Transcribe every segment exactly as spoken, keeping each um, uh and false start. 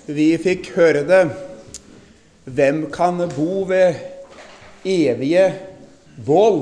Vi fikk høre det. Hvem kan bo ved evige bål?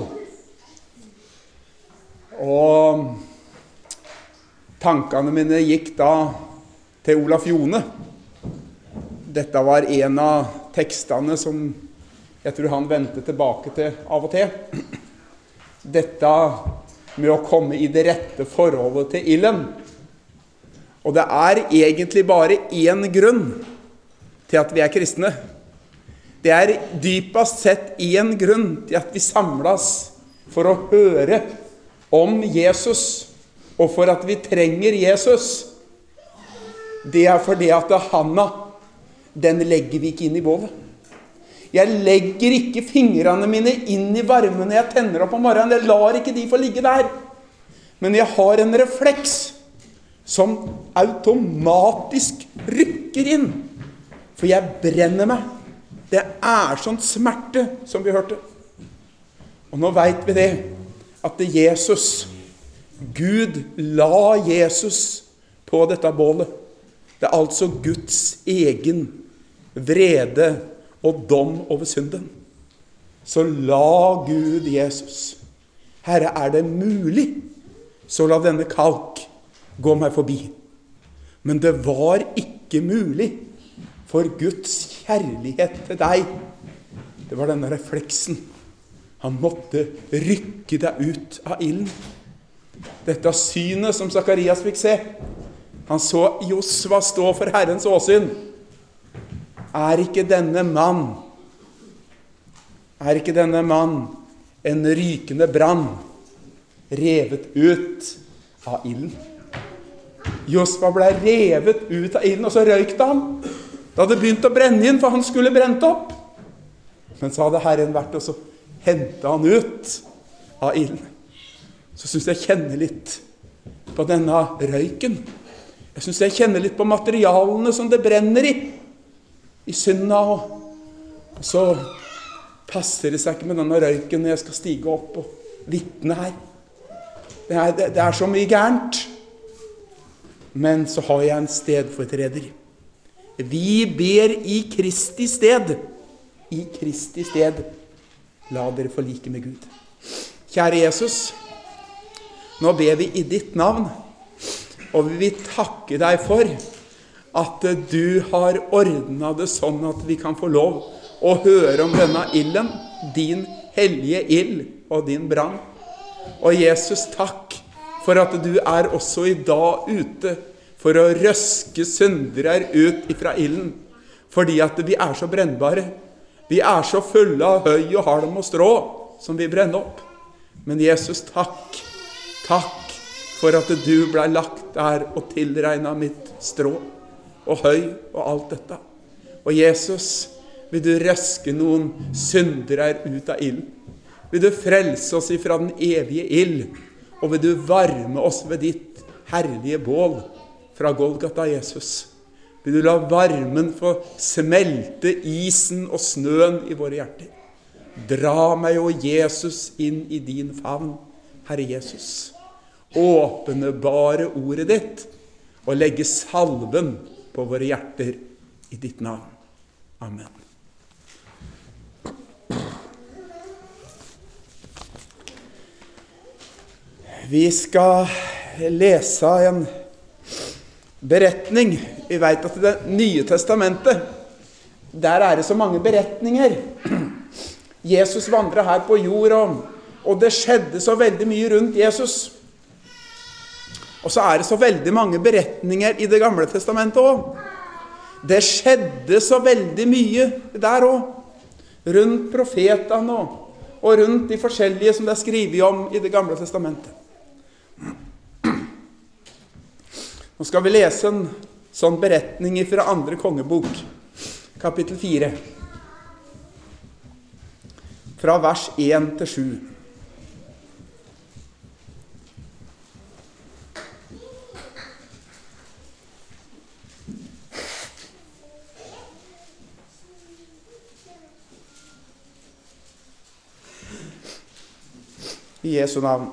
Og tankene mine gikk da til Olaf Jone. Dette var en av tekstene som jeg tror han vendte tilbake til av og til. Dette med å komme i det rette forholdet til ilden. Og det er egentlig bare én grunn til at vi er kristne. Det er dypest sett én grunn til at vi samles for å høre om Jesus, og for at vi trenger Jesus. Det er fordi at handa, den legger vi ikke inn i bålet. Jeg legger ikke fingrene mine inn i varmen når jeg tenner opp om morgenen. Jeg lar ikke de få ligge der. Men jeg har en refleks som automatisk rykker inn. For jeg brenner meg. Det er sånn smerte, som vi hørte. Og nå vet vi det, at det Jesus, Gud la Jesus på dette bålet. Det er altså Guds egen vrede og dom over synden. Så la Gud Jesus. Herre, er det mulig, så la denne kalk gå meg forbi. Men det var ikke mulig, for Guds kjærlighet til deg, det var denne refleksen. Han måtte rykke deg ut av ilden. Dette synet som Zakarias fikk se, han så Josva stå for Herrens åsyn. Er ikke denne mann, er ikke denne mann en rykende brann, revet ut av ilden? Josva ble revet ut av ilden, og så røykte han. Da hadde begynt å brenne inn, for han skulle brent opp. Men så hadde Herren vært, og så hentet han ut av ilden. Så synes jeg kjenner litt på denne røyken. Jeg synes jeg kjenner litt på materialene som det brenner i. I synda, og så passer det seg ikke med denne røyken når jeg skal stige opp og vitne her. Det er, det, det er så mye gærent. Men så har jeg en stedfortreder. Vi ber i Kristi sted. I Kristi sted. La dere forlike med Gud. Kjære Jesus, nå ber vi i ditt navn, og vi vil takke deg for at du har ordnet det sånn at vi kan få lov å høre om denne ilden, din hellige ild og din brann. Og Jesus, takk for at du er også i dag ute for å røske syndere ut ifra ilden, fordi at vi er så brennbare. Vi er så fulle av høy og halm og strå som vi brenner opp. Men Jesus, takk, takk for at du ble lagt der og tilregnet mitt strå og høy og alt dette. Og Jesus, vil du røske noen syndere ut av ilden? Vil du frelse oss ifra den evige ild? Og vil du varme oss ved ditt herlige bål fra Golgata, Jesus? Vil du la varmen få smelte isen og snøen i våre hjerter? Dra meg og Jesus inn i din favn, Herre Jesus. Åpne bare ordet ditt, og legge salven på våre hjerter i ditt navn. Amen. Vi skal lese en beretning. Vi vet at i det nye testamentet, der er det så mange beretninger. Jesus vandret her på jord, og, og det skjedde så veldig mye rundt Jesus. Og så er det så veldig mange beretninger i det gamle testamentet også. Det skjedde så veldig mye der også. Rundt profetene og, og rundt de forskjellige som det er skrevet om i det gamle testamentet. Nå skal vi lese en sånn beretning fra andre kongebok, kapittel fire, fra vers én til sju. I Jesu navn.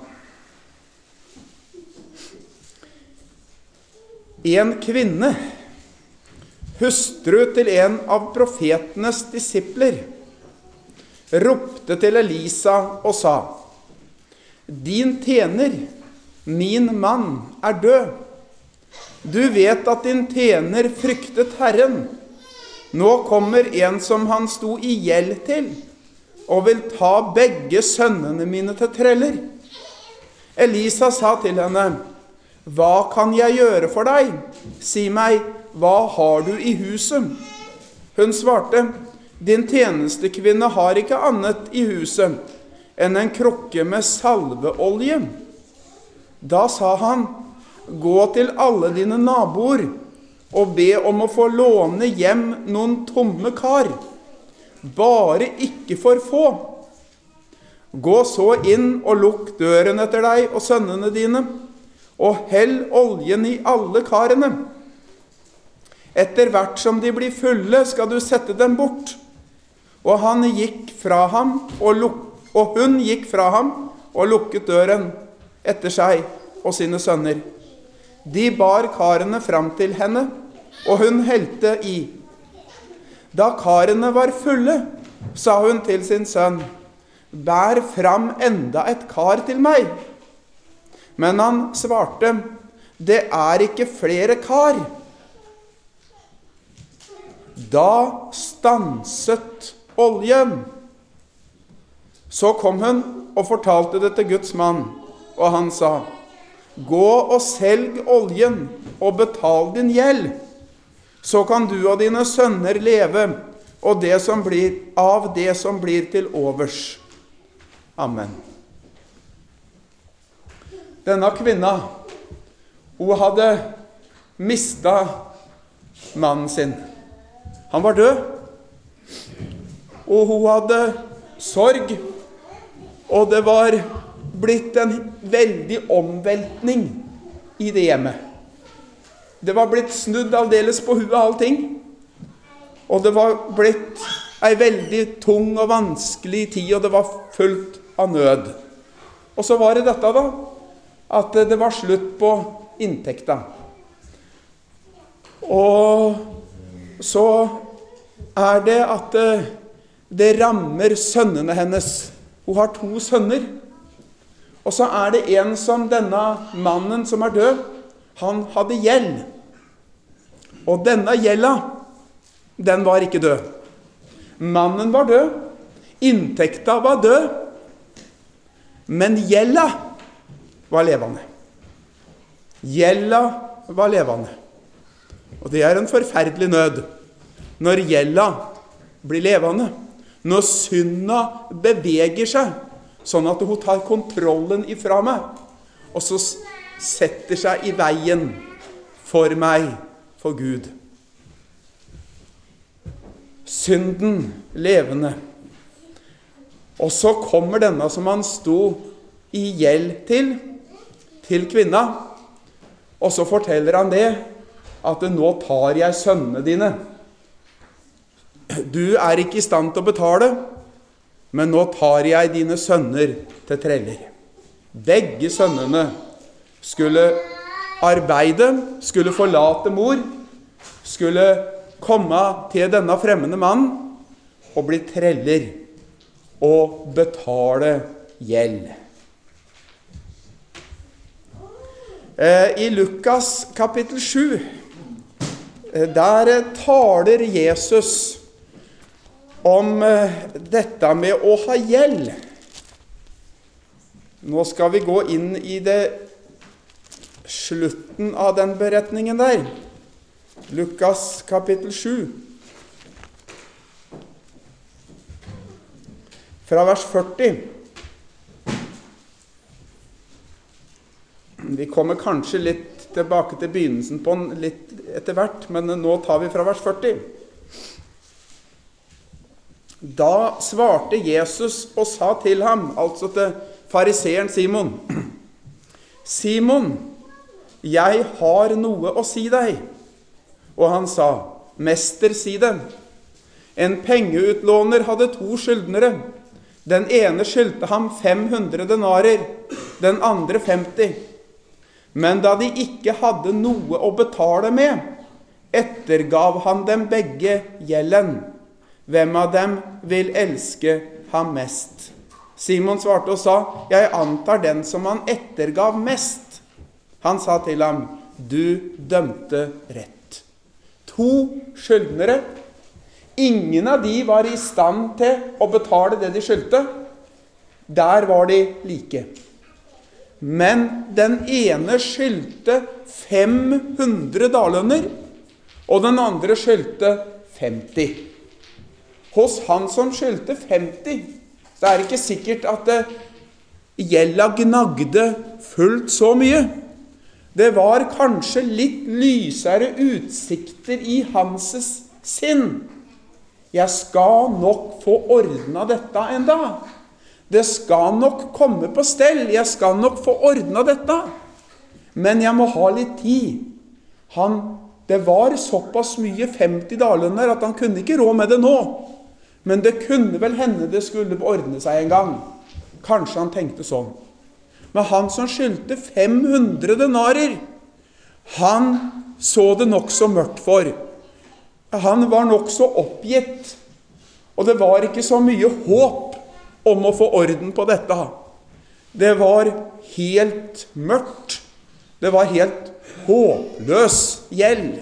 En kvinne hustru til en av profetenes disipler, ropte til Elisa og sa: Din tjener, min mann, er død. Du vet at din tjener fryktet Herren. Nå kommer en som han sto i gjeld til, og vil ta begge sønnene mine til treller. Elisa sa til henne: Hva kan jeg gjøre for deg? Si meg, hva har du i huset? Hun svarte: Din tjenestekvinne har ikke annet i huset enn en krukke med salveolje. Da sa han: Gå til alle dine naboer og be om å få låne hjem noen tomme kar, bare ikke for få. Gå så inn og lukk døren etter deg og sønnene dine, og hell oljen i alle karene. Etter hvert som de blir fulle, skal du sette dem bort. Og han gikk fra ham, og, luk og hun gikk fra ham og lukket døren etter seg og sine sønner. De bar karene fram til henne, og hun helte i. Da karene var fulle, sa hun til sin sønn: Bær fram enda et kar til meg. Men han svarte: Det er ikke flere kar. Da stanset oljen. Så kom hun og fortalte det til Guds mann, og han sa: Gå og selg oljen og betal din gjeld. Så kan du og dine sønner leve, og det som blir av det som blir til overs. Amen. Denne kvinna, hun hadde mistet mannen sin. Han var død, og hun hadde sorg, og det var blitt en veldig omveltning i det hjemmet. Det var blitt snudd aldeles på huet allting, og det var blitt en veldig tung og vanskelig tid, og det var fullt av nød. Og så var det dette da, at det var slutt på inntekta. Og så er det at det rammer sønnene hennes. Hun har to sønner. Og så er det en som denne mannen som er død, han hadde gjeld. Og denne gjelda, den var ikke død. Mannen var død, inntekta var død, men gjelda var levende. Gjelda var levende. Og det er en forferdelig nød når gjelda blir levende, når synda beveger seg, sånn at hun tar kontrollen ifra meg, og så setter seg i veien for meg, for Gud. Synden levende. Og så kommer denne som han sto i gjeld til, til kvinna, og så forteller han det, at nå tar jeg sønnene dine. Du er ikke i stand til å betale, men nå tar jeg dine sønner til treller. Begge sønnene skulle arbeide, skulle forlate mor, skulle komme til denne fremmede mann og bli treller og betale gjeld. I Lukas kapittel sju, der taler Jesus om dette med å ha gjeld. Nå skal vi gå inn i det slutten av den beretningen der. Lukas kapittel sju. Fra vers førti. Vi kommer kanskje litt tilbake til begynnelsen på den litt etter hvert, men nå tar vi fra vers førti. Da svarte Jesus og sa til ham, altså til fariseeren Simon: Simon, jeg har noe å si deg. Og han sa: Mester, si det. En pengeutlåner hadde to skyldnere. Den ene skyldte ham fem hundre denarer, den andre femti. Men da de ikke hadde noe å betale med, ettergav han dem begge gjelden. Hvem av dem vil elske ham mest? Simon svarte og sa, jeg antar den som han ettergav mest. Han sa til ham, du dømte rett. To skyldnere. Ingen av de var i stand til å betale det de skyldte. Der var de like. Men den ene skyldte fem hundre dalønner, og den andre skyldte femti. Hos han som skyldte femti, så er det ikke sikkert at det gjelda gnagde fullt så mye. Det var kanskje litt lysere utsikter i hanses sinn. Jeg skal nok få ordnet dette en dag. Det skal nok komme på stell. Jeg skal nok få ordnet dette. Men jeg må ha litt tid. Han, det var såpass mye femti dalønner at han kunne ikke råd med det nå. Men det kunne vel hende det skulle ordne seg en gang. Kanskje han tenkte sånn. Men han som skyldte fem hundre denarer, han så det nok så mørkt for. Han var nok så oppgitt. Og det var ikke så mye håp om å få orden på dette. Det var helt mørkt. Det var helt håpløs gjeld.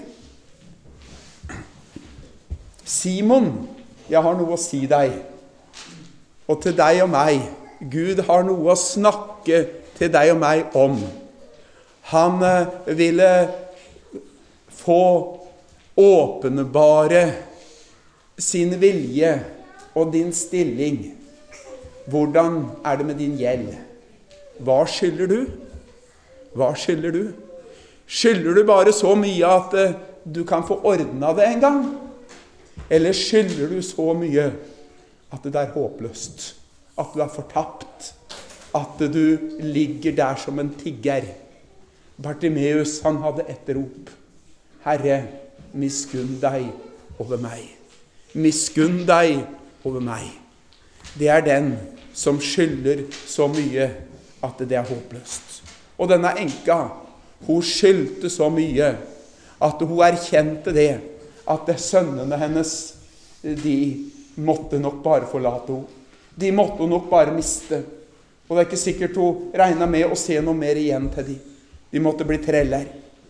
Simon, jeg har noe å si deg. Og til deg og meg. Gud har noe å snakke til deg og meg om. Han ville få åpenbare sin vilje og din stilling. Hvordan er det med din gjeld? Hva skylder du? Hva skylder du? Skylder du bare så mye at du kan få ordnet det en gang? Eller skylder du så mye at det er håpløst? At du er fortapt? At du ligger der som en tigger? Bartimeus, han hadde et rop. Herre, miskunn deg over meg. Miskunn deg over meg. Det er den som skylder så mye at det er håpløst. Og denne enka, hun skyldte så mye at hun erkjente det, at det sønnene hennes, de måtte nok bare forlate henne. De måtte hun nok bare miste. Og det er ikke sikkert hun regnet med å se noe mer igjen til de. De måtte bli treller.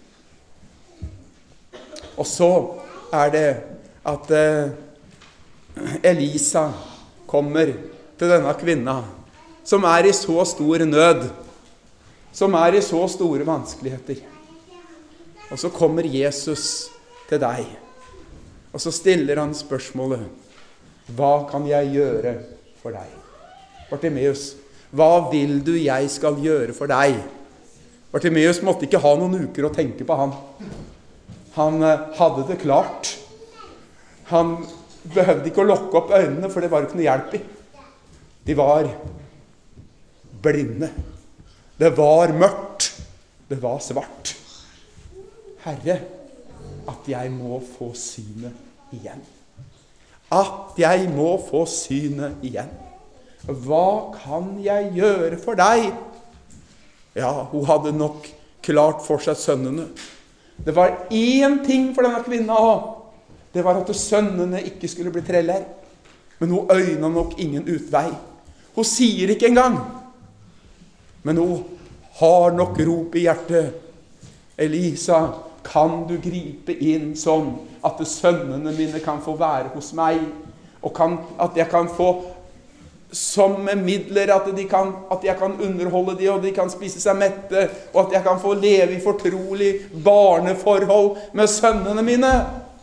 Og så er det at eh, Elisa kommer til denne kvinna som er i så stor nød, som er i så store vanskeligheter. Og så kommer Jesus til deg, og så stiller han spørsmålet, hva kan jeg gjøre for deg? Bartimeus, hva vil du jeg skal gjøre for deg? Bartimeus måtte ikke ha noen uker å tenke på han. Han hadde det klart. Han behøvde ikke å lukke opp øynene, for det var ikke noe hjelp i. De var blinde. Det var mørkt. Det var svart. Herre, at jeg må få synet igjen. At jeg må få synet igjen. Hva kan jeg gjøre for deg? Ja, hun hadde nok klart for seg sønnene. Det var én ting for denne kvinna også. Det var at sønnene ikke skulle bli treller. Men hun øyna nok ingen utvei. Hun sier ikke engang. Men hun har nok rop i hjertet. Elisa, kan du gripe inn sånn at sønnene mine kan få være hos meg? Og kan, at jeg kan få som midler at, de kan, at jeg kan underholde de, og de kan spise seg mette, og at jeg kan få leve i fortrolig barneforhold med sønnene mine.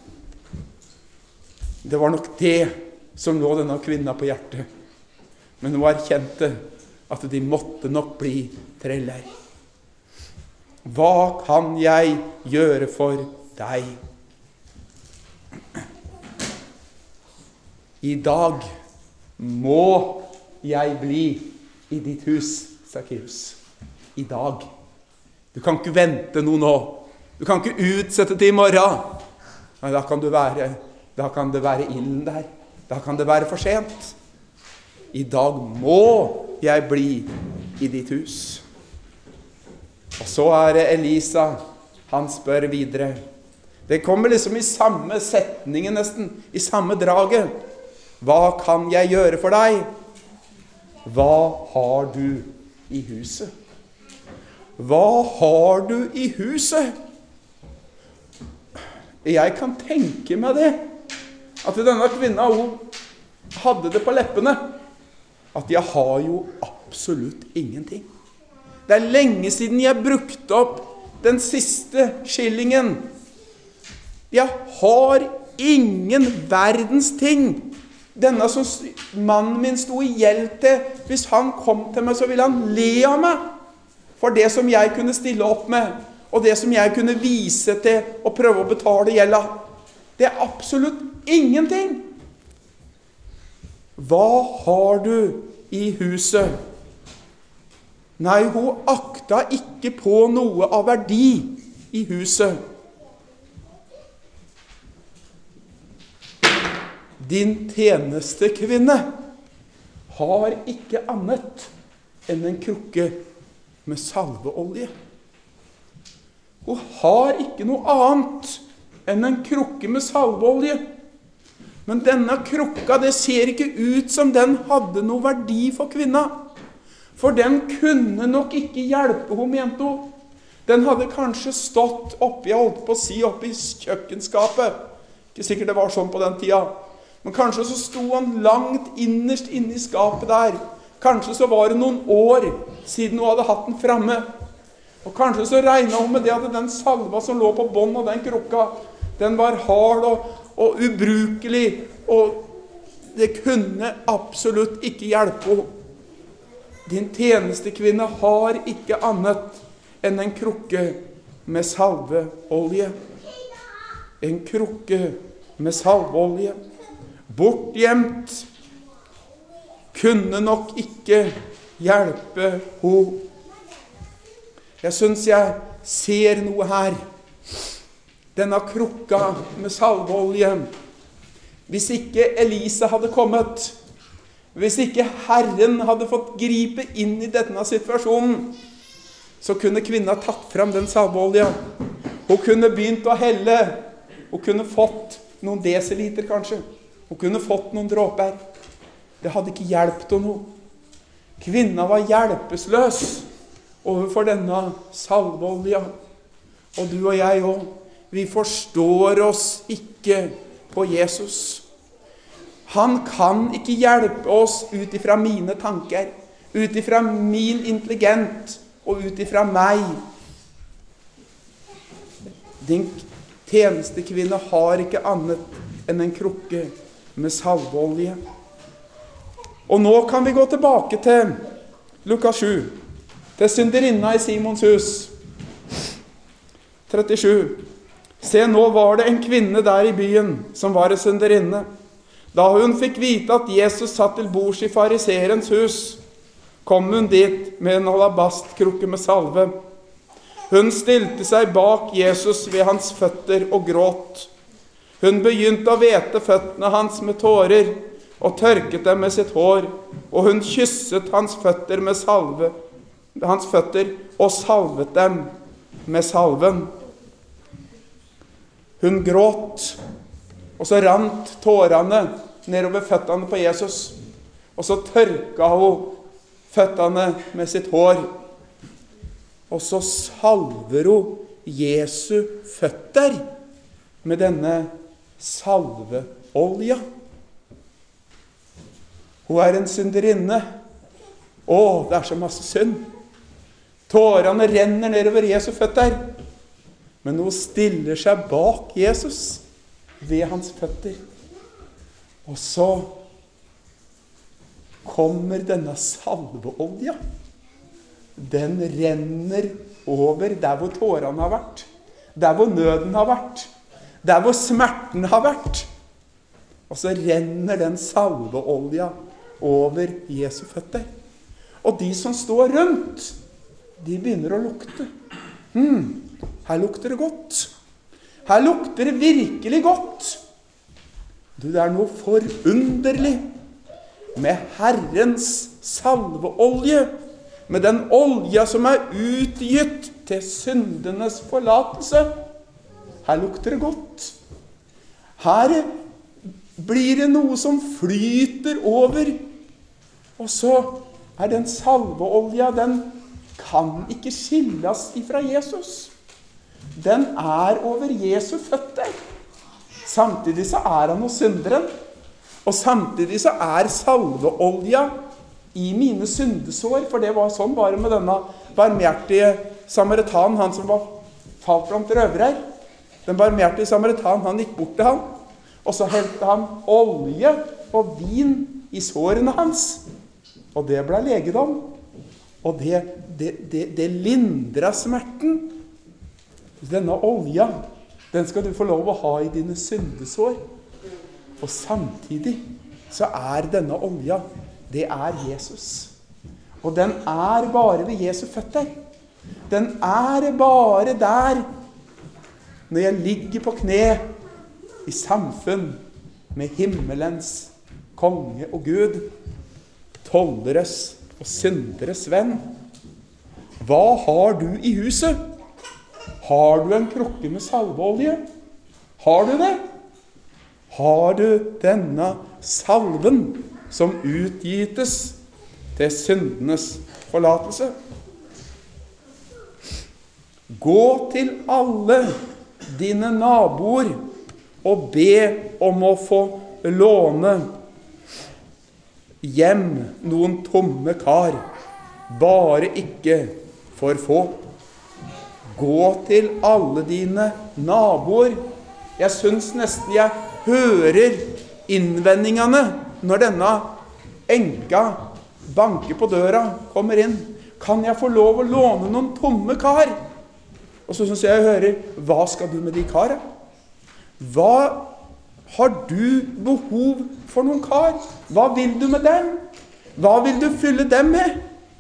Det var nok det som lå denne kvinna på hjertet. Men hun erkjente at de måtte nok bli treller. Hva kan jeg gjøre for deg? I dag må jeg bli i ditt hus, Zacchaeus. I dag. Du kan ikke vente noe nå. Du kan ikke utsette til i morgen. Men da kan du være, da kan det være ilden der. Da kan det være for sent. I dag må jeg bli i ditt hus. Og så er det Elisa, han spør videre. Det kommer liksom i samme setningen nesten, i samme draget. Hva kan jeg gjøre for deg? Hva har du i huset? Hva har du i huset? Jeg kan tenke meg det, at denne kvinna, hun hadde det på leppene, at jeg har jo absolutt ingenting. Det er lenge siden jeg brukte opp den siste skillingen. Jeg har ingen verdens ting. Denne som mannen min sto i gjeld til, hvis han kom til meg, så ville han le av meg for det som jeg kunne stille opp med, og det som jeg kunne vise til og prøve å betale gjelda. Det er absolutt ingenting. Hva har du i huset? Nei, hun akta ikke på noe av verdi i huset. Din tjenestekvinne har ikke annet enn en krukke med salveolje. Hun har ikke noe annet enn en krukke med salveolje. Men denne krukka, det ser ikke ut som den hadde noe verdi for kvinna. For den kunne nok ikke hjelpe henne, mente hun. Den hadde kanskje stått oppi, jeg holdt på å si, oppi kjøkkenskapet. Ikke sikkert det var sånn på den tida. Men kanskje så sto han langt innerst inne i skapet der. Kanskje så var det noen år siden hun hadde hatt den fremme. Og kanskje så regnet hun med det at den salva som lå på bånd av den krukka, den var hard og, og ubrukelig, og det kunne absolutt ikke hjelpe henne. Din tjenestekvinne har ikke annet enn en krukke med salveolje. En krukke med salveolje. Bortgjemt, kunne nok ikke hjelpe henne. Jeg synes jeg ser noe her. Denne krukka med salveolje. Hvis ikke Elisa hadde kommet, hvis ikke Herren hadde fått gripe inn i denne situasjonen, så kunne kvinna tatt frem den salveolja. Hun kunne begynt å helle. Hun kunne fått noen desiliter kanskje. Hun kunne fått noen dråper. Det hadde ikke hjulpet henne noe. Kvinna var hjelpeløs overfor denne salveolja. Og du og jeg også, vi forstår oss ikke på Jesus. Han kan ikke hjelpe oss ut ifra mine tanker, ut ifra min intelligent og ut ifra meg. Din tjenestekvinne har ikke annet enn en krukke med salveolje. Og nå kan vi gå tilbake til Lukas sju, til synderinna i Simons hus. trettisju. Se, nå var det en kvinne der i byen som var en synderinne. Da hun fikk vite at Jesus satt til bords i fariserens hus, kom hun dit med en alabastkrukke med salve. Hun stilte seg bak Jesus ved hans føtter og gråt. Hun begynte å vete føttene hans med tårer, og tørket dem med sitt hår, og hun kysset hans føtter med salve, hans føtter, og salvet dem med salven. Hun gråt, og så rant tårene nedover føttene på Jesus, og så tørka hun føttene med sitt hår, og så salver hun Jesu føtter med denne salveolja. Hun er en synderinne. Å, det er så masse synd. Tårene renner nedover Jesu føtter. Men hun stiller seg bak Jesus ved hans føtter. Og så kommer denne salveolja. Den renner over der hvor tårene har vært. Der hvor nøden har vært. Der hvor smerten har vært. Og så renner den salveolja over Jesu føtter. Og de som står rundt, de begynner å lukte. Hmm, her lukter det godt. Her lukter det virkelig godt. Du, det er noe forunderlig med Herrens salveolje, med den olja som er utgitt til syndenes forlatelse. her lukter det godt. Her blir det noe som flyter over. Og så er den salveolja, den kan ikke skilles ifra Jesus. Den er over Jesu føtter. Samtidig så er han hos synderen. Og samtidig så er salveolja i mine syndesår, for det var sånn bare med denne barmhjertige samaritan, han som var falt blant røvere. Den barmhjertige samaritan, han gikk bort til han, og så helte han olje og vin i sårene hans. Og det ble legedom. Og det, det, det, det lindret smerten. Denne olja, den skal du få lov å ha i dine syndesår. Og samtidig så er denne olja, det er Jesus. Og den er bare ved Jesu føtter. Den er bare der når jeg ligger på kne i samfunn med himmelens konge og Gud, tolleres og synderes venn. Hva har du i huset? Har du en krukke med salveolje? Har du det? Har du denne salven som utgytes til syndenes forlatelse? Gå til alle dine naboer og be om å få låne hjem noen tomme kar, bare ikke for få. Gå til alle dine naboer. Jeg synes nesten jeg hører innvendingene når denne enka banker på døra, kommer inn. Kan jeg få lov å låne noen tomme kar? Og så synes jeg jeg hører, hva skal du med de karene? Hva har du behov for noen kar? Hva vil du med dem? Hva vil du fylle dem med?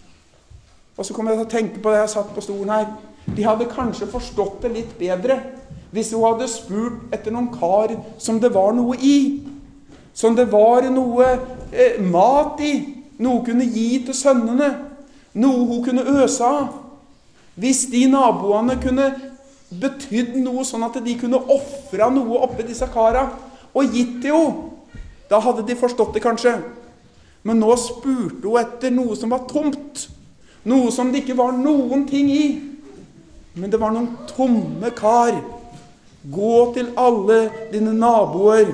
Og så kommer jeg til å tenke på det jeg satt på stolen her. De hadde kanskje forstått det litt bedre hvis hun hadde spurt etter noen kar som det var noe i. Som det var noe eh, mat i. Noe kunne gi til sønnene. Noe hun kunne øse av. Hvis de naboene kunne betydd noe sånn at de kunne offre noe oppi disse kara og gitt til henne, da hadde de forstått det kanskje. Men nå spurte hun etter noe som var tomt. Noe som det ikke var noen ting i. Men det var noen tomme kar. Gå til alle dine naboer.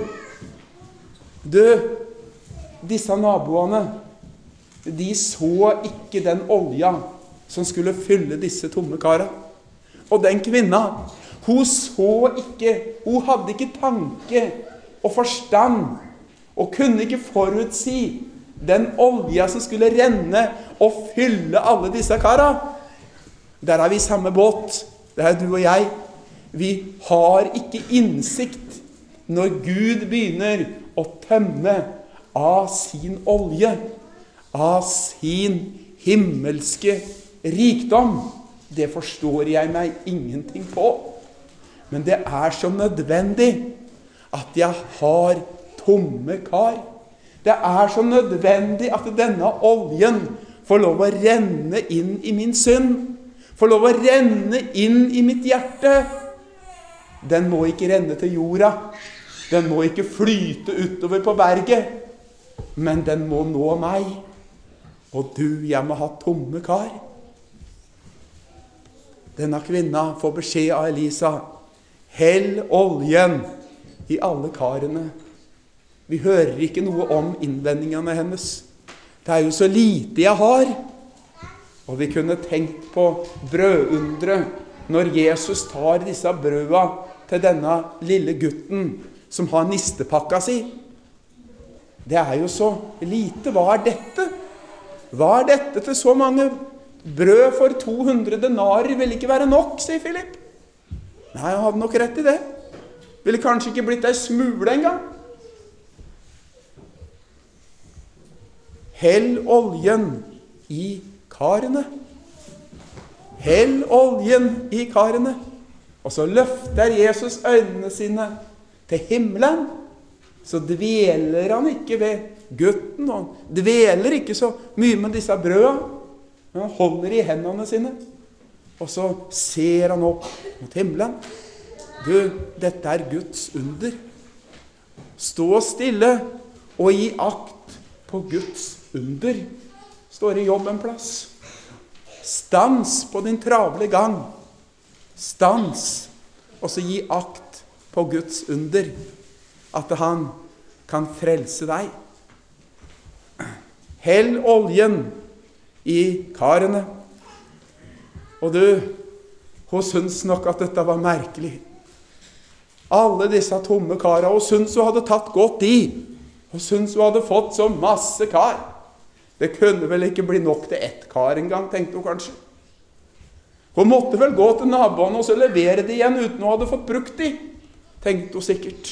Du, disse naboene, de så ikke den olja som skulle fylle disse tomme kara. Og den kvinna, hun så ikke, hun hadde ikke tanke og forstand, og kunne ikke forutsi den olja som skulle renne og fylle alle disse kara. Der er vi i samme båt. Det er du og jeg. Vi har ikke innsikt når Gud begynner å tømme av sin olje, av sin himmelske rikdom. Det forstår jeg meg ingenting på. Men det er så nødvendig at jeg har tomme kar. Det er så nødvendig at denne oljen får lov å renne inn i min synd. Får lov å renne inn i mitt hjerte. Den må ikke renne til jorda. Den må ikke flyte utover på berget. Men den må nå meg. Og du, jeg må ha tomme kar. Denne kvinna får beskjed av Elisa. Hell oljen i alle karene. Vi hører ikke noe om innvendingene hennes. Det er jo så lite jeg har. Og vi kunne tenkt på brødundre når Jesus tar disse brøda til denne lille gutten som har nistepakka si. Det er jo så lite. Hva er dette? Hva er dette til så mange brød for to hundre denarer vil ikke være nok, sier Philip. Nei, han hadde nok rett i det. Ville kanskje ikke blitt ei smule engang. Hell oljen i karene. Hell oljen i karene. Og så løfter Jesus øynene sine til himmelen. Så dveler han ikke ved gutten, og han dveler ikke så mye med disse brødene. Men han holder i hendene sine. Og så ser han opp mot himmelen. Du, dette er Guds under. Stå stille og gi akt på Guds under. Står i jobb en plass. Stans på din travle gang. Stans, og så gi akt på Guds under. At han kan frelse deg. Hell oljen i karene. Og du, hun syns nok at dette var merkelig. Alle disse tomme kara, og syns hun hadde tatt godt i. Og syns hun hadde fått så masse kar. Det kunne vel ikke bli nok til ett kar en gang, tenkte hun kanskje. Hun måtte vel gå til naboen og så levere det igjen uten hun hadde fått brukt de, tenkte hun sikkert.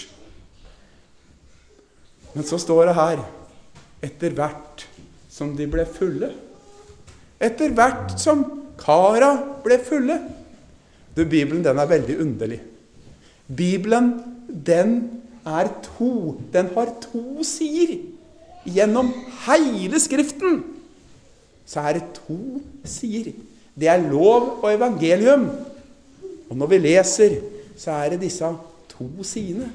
Men så står det her, etter hvert som de ble fulle. Etter hvert som kara ble fulle. Du, Bibelen, den er veldig underlig. Bibelen, den er to. Den har to sider. Gjennom hele skriften så er det to sider. Det er lov og evangelium. Og når vi leser, så er det disse to sidene.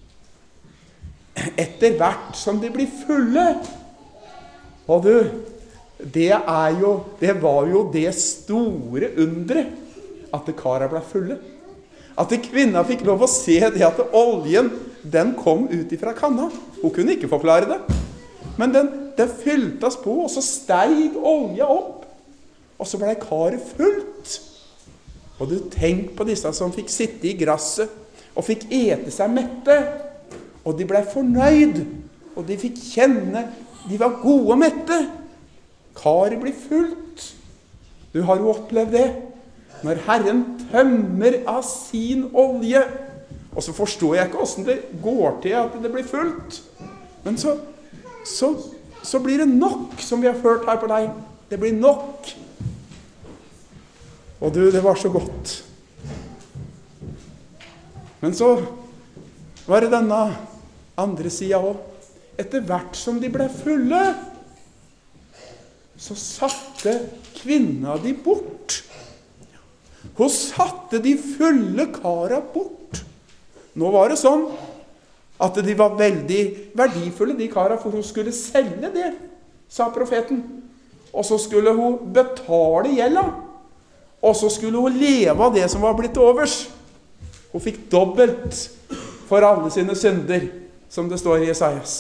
Etter hvert som de blir fulle. Og du, det er jo, det var jo det store undre at kara ble fulle. At kvinna fikk lov å se det at oljen, den kom ut ifra kanna. Hun kunne ikke forklare det. Men den, den fylltes på, og så steig olja opp. Og så ble karet fullt. Og du, tenk på disse som fikk sitte i grasset, og fikk ete seg mette. Og de ble fornøyd, og de fikk kjenne, de var gode og mette. Karet blir fullt. Du har jo opplevd det. Når Herren tømmer av sin olje, og så forstår jeg ikke hvordan det går til at det blir fullt. Men så, så, så blir det nok, som vi har hørt her på deg. Det blir nok. Og du, det var så godt. Men så var det denne andre siden også. Etter hvert som de ble fulle, så satte kvinna de bort. Hun satte de fulle kara bort. Nå var det sånn at de var veldig verdifulle, de kara, for hun skulle selge det, sa profeten. Og så skulle hun betale gjelda. Og så skulle hun leve av det som var blitt overs. Hun fikk dobbelt for alle sine synder, som det står i Jesajas.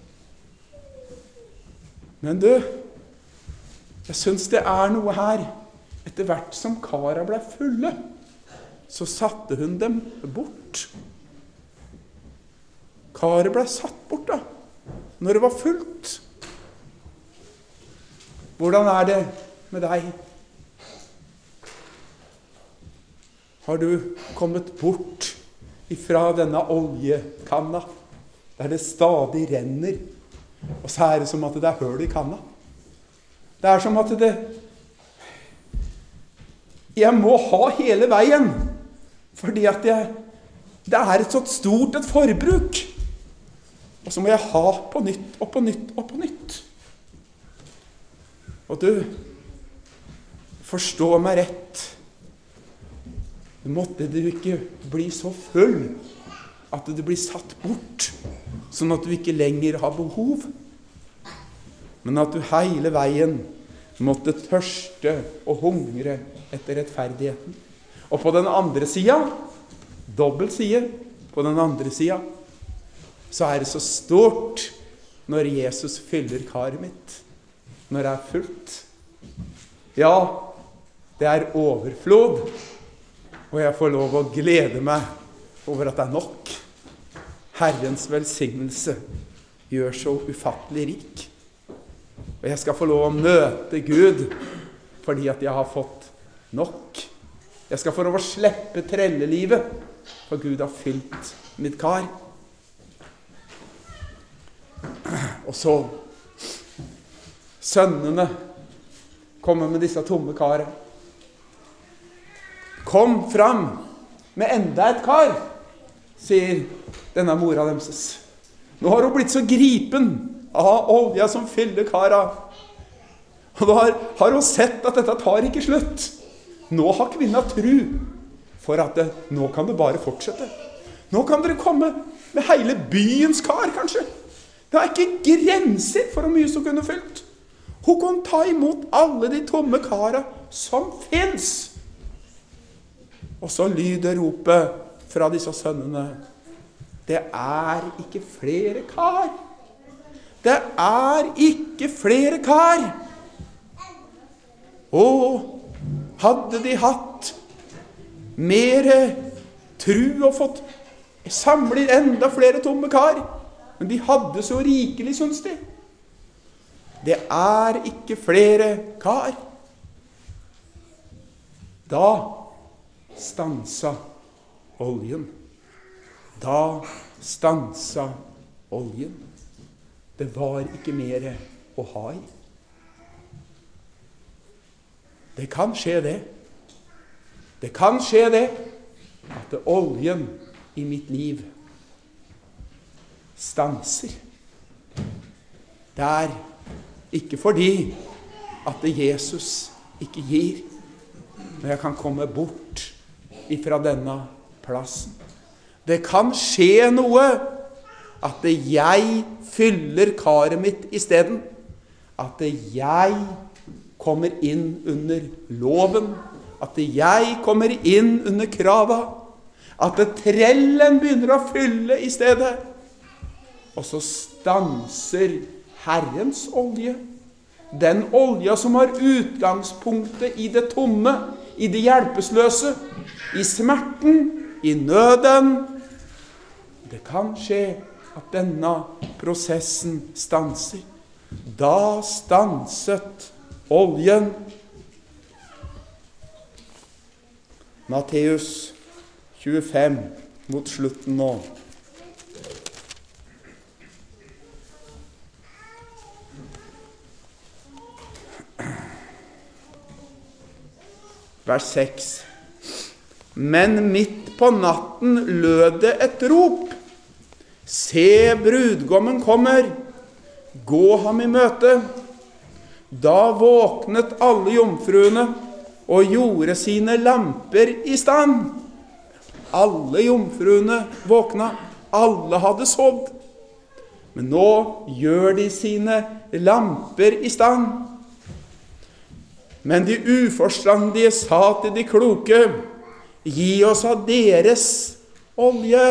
Men du, jeg synes det er noe her. Etter hvert som kara ble fulle, så satte hun dem bort. Karet ble satt bort da, når det var fullt. Hvordan er det med deg? Har du kommet bort ifra denne oljekanna, der det stadig renner, og så er det som at det er høl i kanna? Det er som at det jeg må ha hele veien, fordi at jeg, det er et så stort et forbruk. Og så må jeg ha på nytt, og på nytt, og på nytt. Og du, forstå meg rett. Måtte du ikke bli så full at du blir satt bort, sånn at du ikke lenger har behov. Men at du hele veien måtte tørste og hungre etter rettferdigheten. Og på den andre siden, dobbelt side, på den andre siden, så er det så stort når Jesus fyller karet mitt, når det er fullt. Ja, det er overflod, og jeg får lov å glede meg over at det er nok. Herrens velsignelse gjør så ufattelig rik. Og jeg skal få lov å møte Gud fordi at jeg har fått nok. Jeg skal få lov å slippe trellelivet, for Gud har fylt mitt kar. Og så sønnene kommer med disse tomme karene. Kom fram med enda et kar, sier denne mora demses. Nå har hun blitt så gripen av olja som fyller kara. Og da har, har hun sett at dette tar ikke slutt. Nå har kvinna tru, for at det, nå kan det bare fortsette. Nå kan dere komme med hele byens kar, kanskje. Det er ikke grenser for hvor mye som kunne fylt. Hun kan ta imot alle de tomme kara som finnes. Og så lyder ropet fra disse sønnene: det er ikke flere kar. Det er ikke flere kar. Og hadde de hatt mer tru og fått samlet enda flere tomme kar, men de hadde så rikelig, synes de. Det er ikke flere kar. Da stansa oljen. Da stansa oljen. Det var ikke mer å ha i. Det kan skje det. Det kan skje det at det oljen i mitt liv stanser. Det er ikke fordi at det Jesus ikke gir, men jeg kan komme bort ifra denne plassen. Det kan skje noe at jeg fyller karet mitt i stedet. At jeg kommer inn under loven. At jeg kommer inn under krava. At trellen begynner å fylle i stedet. Og så stanser Herrens olje. Den olja som har utgangspunktet i det tomme, i det hjelpeløse, i smerten, i nøden. Det kan skje at denne prosessen stanser. Da stanset oljen. Matteus tjuefem, mot slutten nå. Vers seks. Men midt på natten lød det et rop: Se, brudgommen kommer, gå ham i møte. Da våknet alle jomfruene og gjorde sine lamper i stand. Alle jomfruene våkna, alle hadde sovet. Men nå gjør de sine lamper i stand. Men de uforstandige sa til de kloke: Gi oss av deres olje.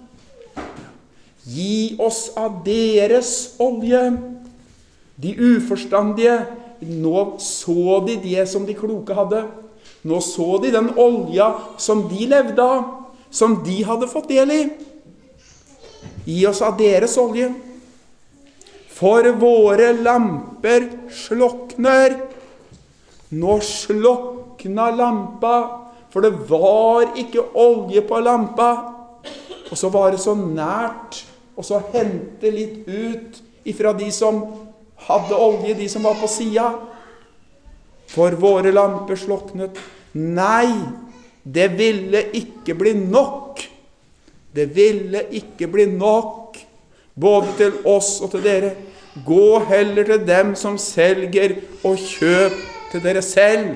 Gi oss av deres olje. De uforstandige, nå så de det som de kloke hadde. Nå så de den olja som de levde av, som de hadde fått del i. Gi oss av deres olje. For våre lamper slokner. Nå slokna lampa, for det var ikke olje på lampa. Og så var det så nært, og så hente litt ut ifra de som hadde olje, de som var på sida. For våre lamper sloknet. Nei, det ville ikke bli nok. Det ville ikke bli nok, både til oss og til dere. Gå heller til dem som selger, og kjøp til dere selv.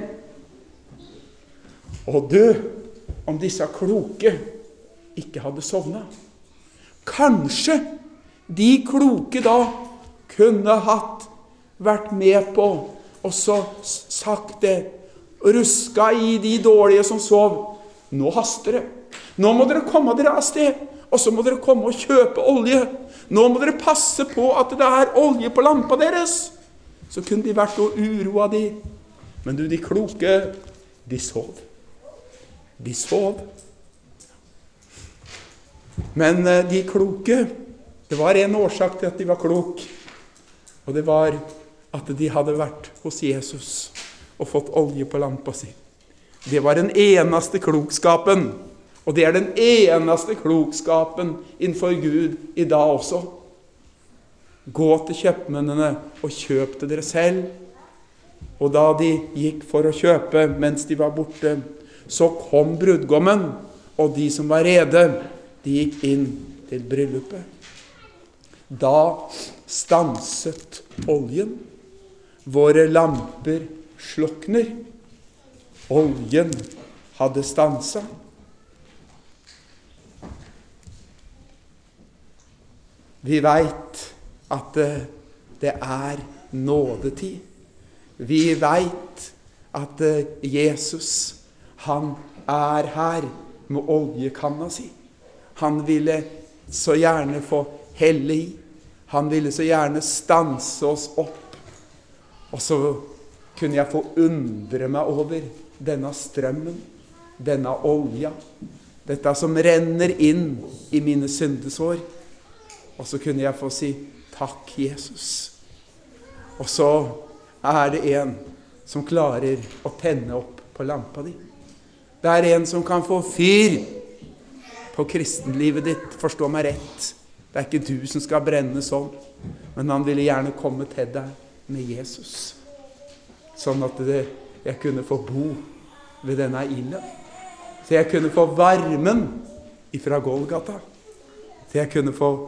Og du, om disse kloke ikke hadde sovnet, kanskje de kloke da kunne hatt vært med på og så sagt det, ruska i de dårlige som sov: Nå haster det. Nå må dere komme dere av sted, og så må dere komme og kjøpe olje. Nå må dere passe på at det er olje på lampa deres. Så kunne de vært og uroa de. Men du, de kloke, de sov. De sov. Men de kloke, det var en årsak til at de var klok. Og det var at de hadde vært hos Jesus og fått olje på lampa si. Det var den eneste klokskapen. Og det er den eneste klokskapen innenfor Gud i dag også. Gå til kjøpmennene og kjøp til dere selv. Og da de gikk for å kjøpe mens de var borte, så kom brudgommen, og de som var rede, de gikk inn til bryllupet. Da stanset oljen. Våre lamper slokner. Oljen hadde stanset. Vi vet at det er nådetid. Vi vet at Jesus, han er her med oljekanna si. Han ville så gjerne få helle i. Han ville så gjerne stanse oss opp. Og så kunne jeg få undre meg over denne strømmen, denne olja, dette som renner inn i mine syndesår. Og så kunne jeg få si, takk Jesus. Og så er det en som klarer å tenne opp på lampa di. Det er en som kan få fyr på kristenlivet ditt, forstå meg rett. Det er ikke du som skal brenne sånn, men han ville gjerne komme til deg med Jesus. Sånn at det, jeg kunne få bo ved denne ilden. Så jeg kunne få varmen ifra Golgata. Så jeg kunne få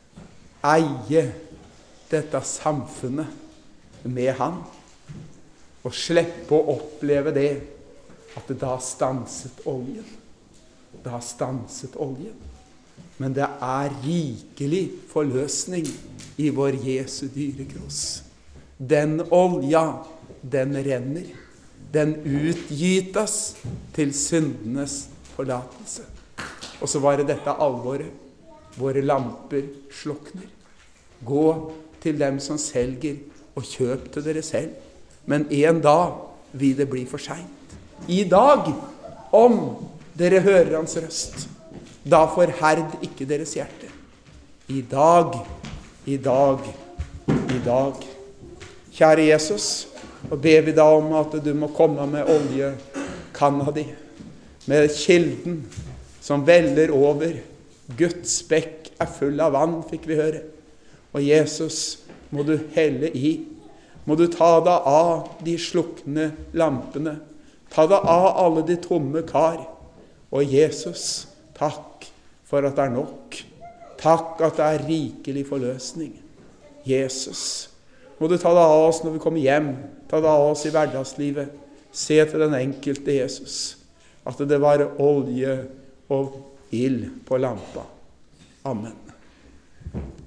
eie dette samfunnet med han. Og slippe å oppleve det, at det da stanset oljen. Da stanset oljen. Men det er rikelig forløsning i vår Jesu dyrekross. Den olja, den renner. Den utgytes til syndenes forlatelse. Og så var det dette alvoret. Våre lamper slukner. Gå til dem som selger, og kjøp til dere selv. Men en dag vil det bli for sent. I dag, om dere hører hans røst, da forherd ikke deres hjerte. I dag, i dag, i dag. Kjære Jesus, og ber vi da om at du må komme med oljekanna di, med kilden som veller over. Guds bekk er full av vann, fikk vi høre. Og Jesus, må du helle i. Må du ta deg av de slukne lampene. Ta deg av alle de tomme kar. Og Jesus, takk for at det er nok. Takk at det er rikelig forløsning. Jesus, må du ta deg av oss når vi kommer hjem. Ta deg av oss i hverdagslivet. Se til den enkelte Jesus. At det var olje og ild på lampa. Amen.